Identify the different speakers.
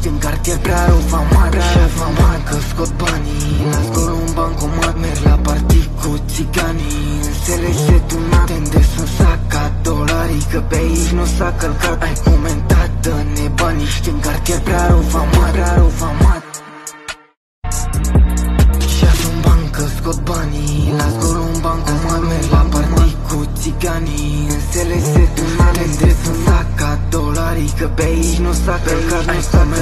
Speaker 1: ești în cartier prea rău famat, că scot banii la scor un bancomat, merg la party cu țiganii. Înțelege tu n-atende, sunt saca dolarii, că pe aici nu s-a călcat. Ai comentat, dă-ne bani, ești în cartier prea rău famat. Și-as un bancă, scot banii la scor un bancomat, merg la party cu țiganii. Înțelege tu n-atende, sunt saca dolarii, că pe aici nu s-a călcat. Ai comentat,